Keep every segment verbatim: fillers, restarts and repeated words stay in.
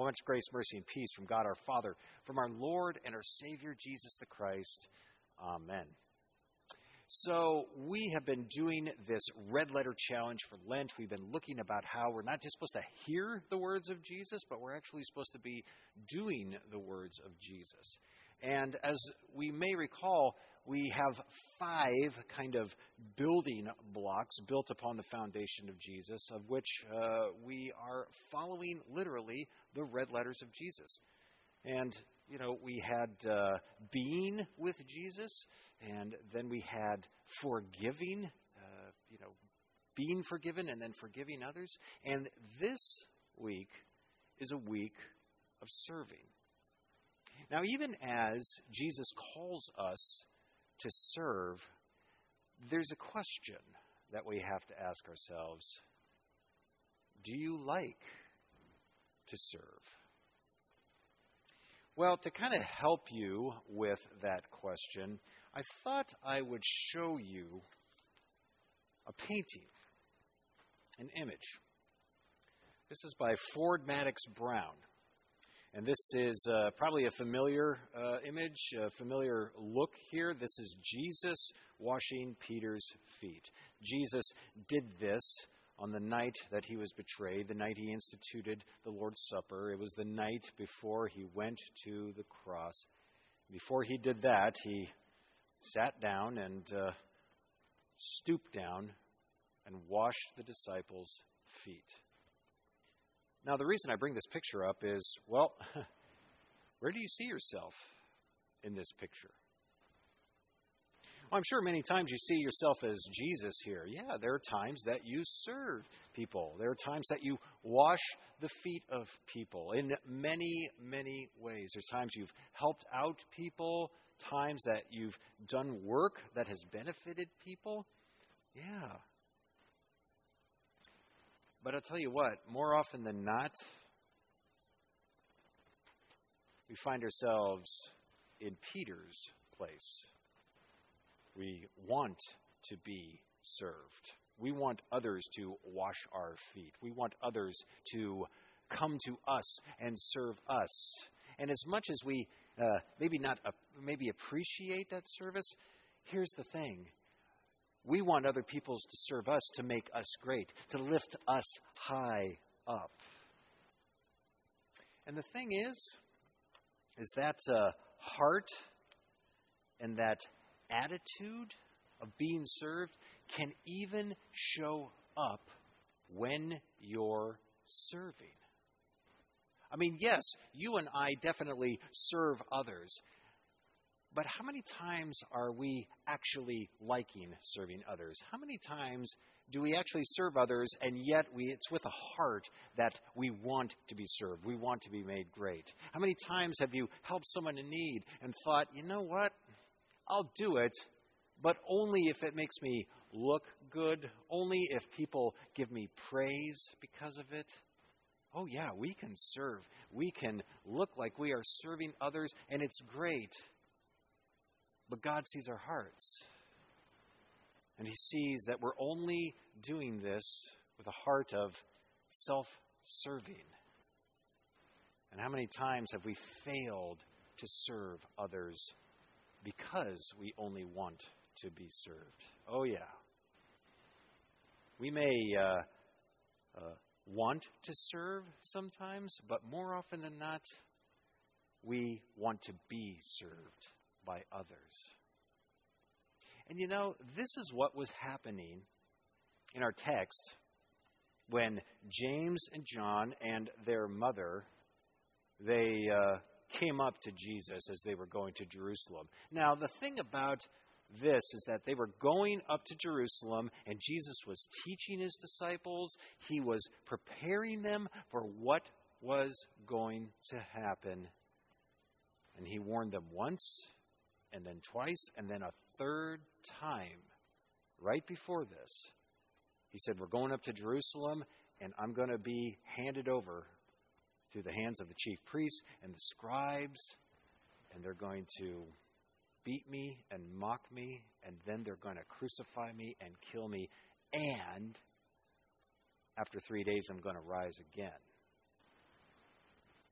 much grace, mercy, and peace from God our Father, from our Lord and our Savior, Jesus the Christ. Amen. So we have been doing this red letter challenge for Lent. We've been looking about how we're not just supposed to hear the words of Jesus, but we're actually supposed to be doing the words of Jesus. And as we may recall, we have five kind of building blocks built upon the foundation of Jesus, of which uh, we are following literally the red letters of Jesus. And, you know, we had uh, being with Jesus, and then we had forgiving, uh, you know, being forgiven and then forgiving others. And this week is a week of serving. Now, even as Jesus calls us to serve, there's a question that we have to ask ourselves. Do you like to serve? Well, to kind of help you with that question, I thought I would show you a painting, an image. This is by Ford Madox Brown. And this is uh, probably a familiar uh, image, a familiar look here. This is Jesus washing Peter's feet. Jesus did this on the night that he was betrayed, the night he instituted the Lord's Supper. It was the night before he went to the cross. Before he did that, he sat down and uh, stooped down and washed the disciples' feet. Now, the reason I bring this picture up is, well, where do you see yourself in this picture? Well, I'm sure many times you see yourself as Jesus here. Yeah, there are times that you serve people. There are times that you wash the feet of people in many, many ways. There's times you've helped out people, times that you've done work that has benefited people. Yeah. But I'll tell you what, more often than not, we find ourselves in Peter's place. We want to be served. We want others to wash our feet. We want others to come to us and serve us. And as much as we uh, maybe not uh, maybe appreciate that service, here's the thing. We want other people to serve us, to make us great, to lift us high up. And the thing is, is that uh, heart and that attitude of being served can even show up when you're serving. I mean, yes, you and I definitely serve others. But how many times are we actually liking serving others? How many times do we actually serve others, and yet we, it's with a heart that we want to be served, we want to be made great? How many times have you helped someone in need and thought, you know what, I'll do it, but only if it makes me look good, only if people give me praise because of it? Oh yeah, we can serve. We can look like we are serving others, and it's great. But God sees our hearts. And He sees that we're only doing this with a heart of self-serving. And how many times have we failed to serve others because we only want to be served? Oh, yeah. We may uh, uh, want to serve sometimes, but more often than not, we want to be served by others. And you know, this is what was happening in our text when James and John and their mother, they uh, came up to Jesus as they were going to Jerusalem. Now, the thing about this is that they were going up to Jerusalem, and Jesus was teaching His disciples. He was preparing them for what was going to happen. And He warned them once, and then twice, and then a third time, right before this. He said, we're going up to Jerusalem, and I'm going to be handed over to the hands of the chief priests and the scribes, and they're going to beat me and mock me, and then they're going to crucify me and kill me, and after three days I'm going to rise again.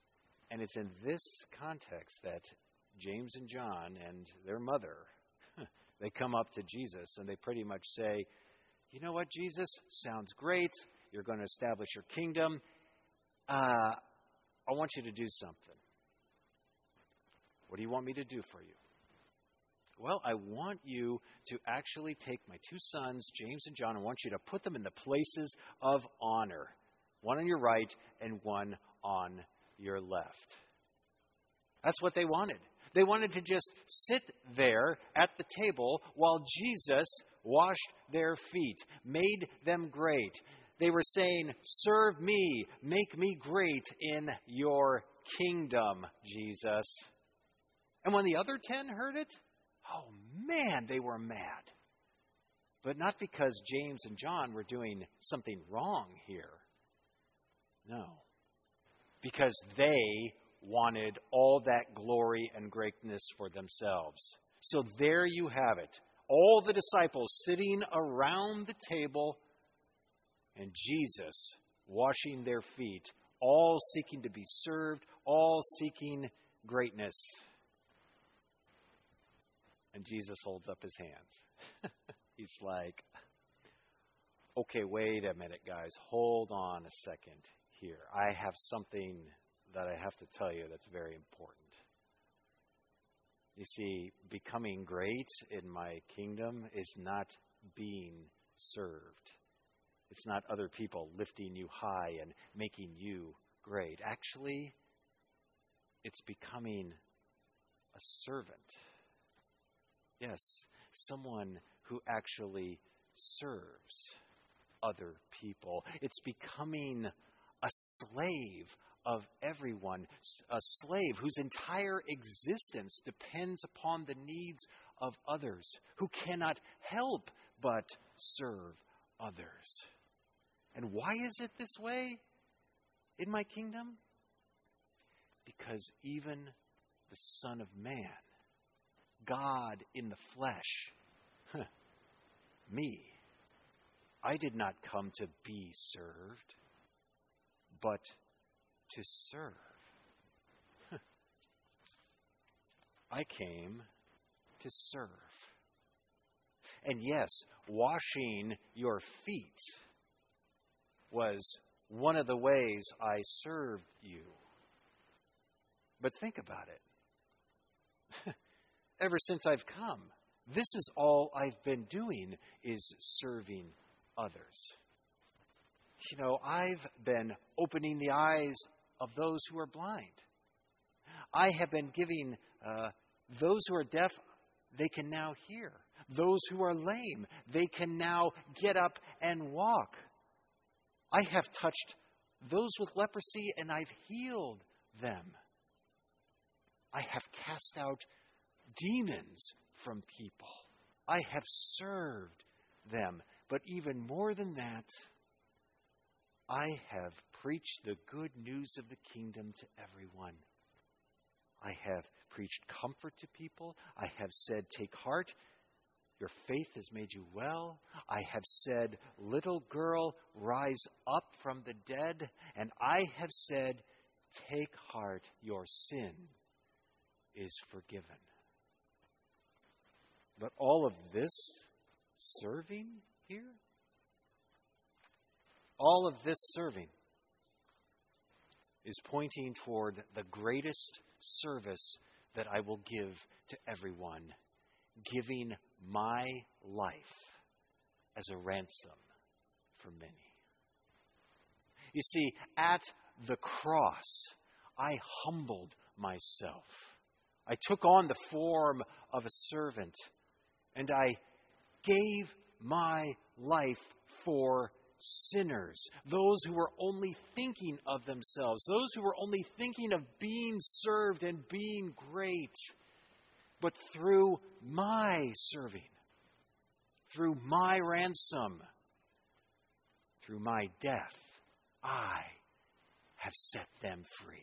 And it's in this context that James and John and their mother, they come up to Jesus and they pretty much say, you know what, Jesus, sounds great. You're going to establish your kingdom. Uh, I want you to do something. What do you want me to do for you? Well, I want you to actually take my two sons, James and John, and I want you to put them in the places of honor. One on your right and one on your left. That's what they wanted. They wanted to just sit there at the table while Jesus washed their feet, made them great. They were saying, serve me, make me great in your kingdom, Jesus. And when the other ten heard it, oh man, they were mad. But not because James and John were doing something wrong here. No. Because they wanted all that glory and greatness for themselves. So there you have it. All the disciples sitting around the table and Jesus washing their feet, all seeking to be served, all seeking greatness. And Jesus holds up his hands. He's like, okay, wait a minute, guys. Hold on a second here. I have something that I have to tell you that's very important. You see, becoming great in my kingdom is not being served. It's not other people lifting you high and making you great. Actually, it's becoming a servant. Yes, someone who actually serves other people. It's becoming a slave of everyone, a slave whose entire existence depends upon the needs of others, who cannot help but serve others. And why is it this way in my kingdom? Because even the Son of Man, God in the flesh, huh, me, I did not come to be served, but to serve. Huh. I came to serve. And yes, washing your feet was one of the ways I served you. But think about it. Ever since I've come, this is all I've been doing, is serving others. You know, I've been opening the eyes of those who are blind. I have been giving uh, those who are deaf, they can now hear. Those who are lame, they can now get up and walk. I have touched those with leprosy and I've healed them. I have cast out demons from people. I have served them. But even more than that, I have preached the good news of the kingdom to everyone. I have preached comfort to people. I have said, take heart, your faith has made you well. I have said, little girl, rise up from the dead. And I have said, take heart, your sin is forgiven. But all of this serving here, all of this serving is pointing toward the greatest service that I will give to everyone, giving my life as a ransom for many. You see, at the cross, I humbled myself. I took on the form of a servant, and I gave my life for sinners, those who were only thinking of themselves, those who were only thinking of being served and being great. But through my serving, through my ransom, through my death, I have set them free.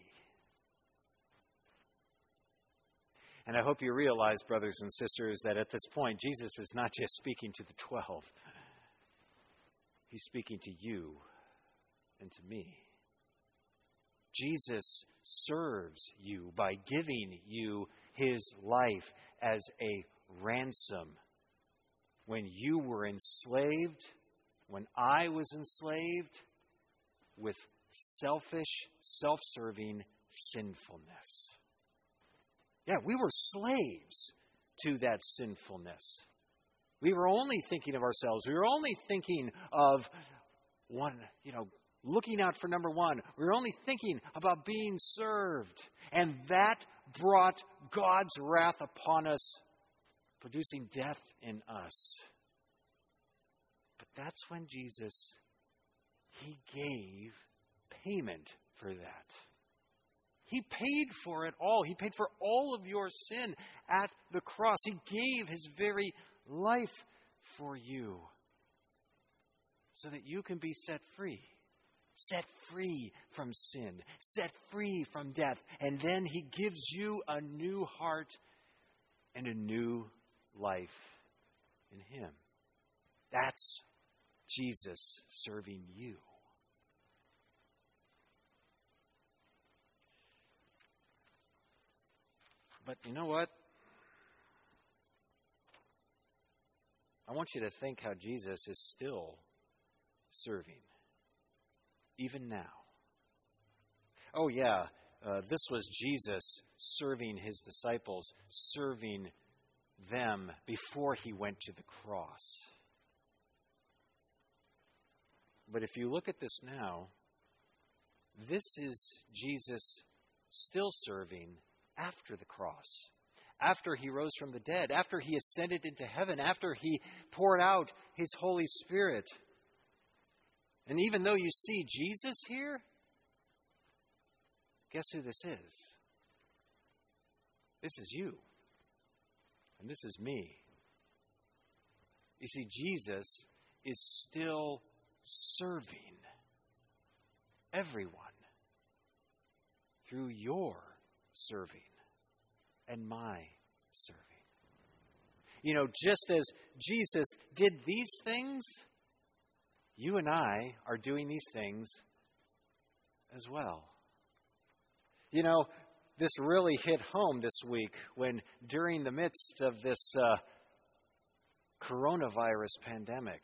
And I hope you realize, brothers and sisters, that at this point, Jesus is not just speaking to the twelve. He's speaking to you and to me. Jesus serves you by giving you his life as a ransom. When you were enslaved, when I was enslaved with selfish, self-serving sinfulness. Yeah, we were slaves to that sinfulness. We were only thinking of ourselves. We were only thinking of one, you know, looking out for number one. We were only thinking about being served. And that brought God's wrath upon us, producing death in us. But that's when Jesus, he gave payment for that. He paid for it all. He paid for all of your sin at the cross. He gave his very life for you so that you can be set free. Set free from sin. Set free from death. And then he gives you a new heart and a new life in him. That's Jesus serving you. But you know what? I want you to think how Jesus is still serving, even now. Oh yeah, uh, this was Jesus serving his disciples, serving them before he went to the cross. But if you look at this now, this is Jesus still serving after the cross, after he rose from the dead, after he ascended into heaven, after he poured out his Holy Spirit. And even though you see Jesus here, guess who this is? This is you. And this is me. You see, Jesus is still serving everyone through your serving and my serving. You know, just as Jesus did these things, you and I are doing these things as well. You know, this really hit home this week when during the midst of this uh, coronavirus pandemic,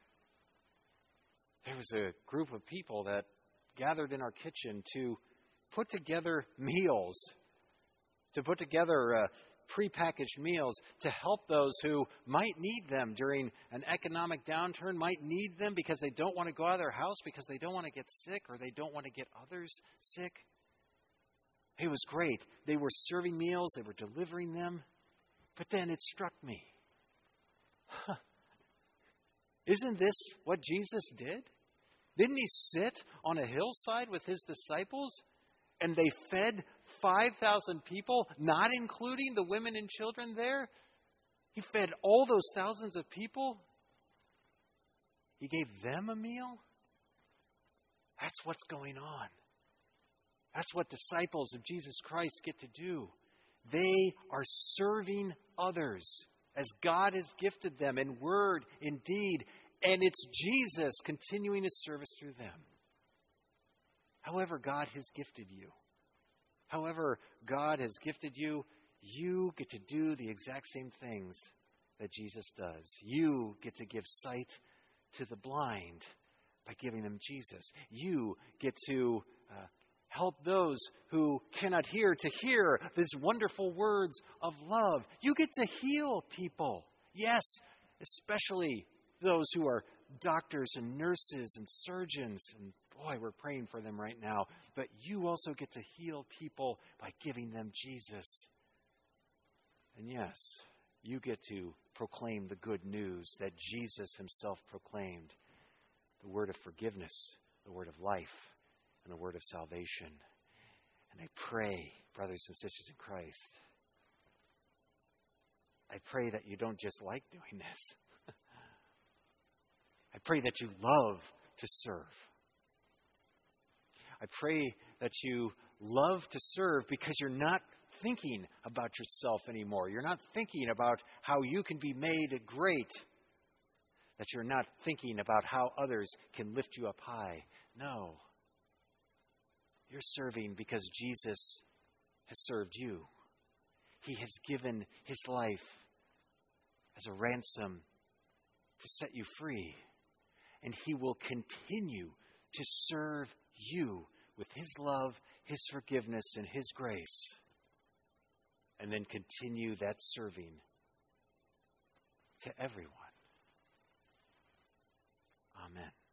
there was a group of people that gathered in our kitchen to put together meals, to put together uh, prepackaged meals to help those who might need them during an economic downturn, might need them because they don't want to go out of their house, because they don't want to get sick, or they don't want to get others sick. It was great. They were serving meals, they were delivering them. But then it struck me. Huh. Isn't this what Jesus did? Didn't he sit on a hillside with his disciples and they fed five thousand people, not including the women and children there? He fed all those thousands of people. He gave them a meal. That's what's going on. That's what disciples of Jesus Christ get to do. They are serving others as God has gifted them in word, in deed, and it's Jesus continuing his service through them. However God has gifted you, however God has gifted you, you get to do the exact same things that Jesus does. You get to give sight to the blind by giving them Jesus. You get to uh, help those who cannot hear to hear these wonderful words of love. You get to heal people. Yes, especially those who are doctors and nurses and surgeons. And boy, we're praying for them right now. But you also get to heal people by giving them Jesus. And yes, you get to proclaim the good news that Jesus himself proclaimed. The word of forgiveness, the word of life, and the word of salvation. And I pray, brothers and sisters in Christ, I pray that you don't just like doing this. I pray that you love to serve. I pray that you love to serve because you're not thinking about yourself anymore. You're not thinking about how you can be made great. That you're not thinking about how others can lift you up high. No. You're serving because Jesus has served you. He has given his life as a ransom to set you free. And he will continue to serve you with his love, his forgiveness, and his grace. And then continue that serving to everyone. Amen.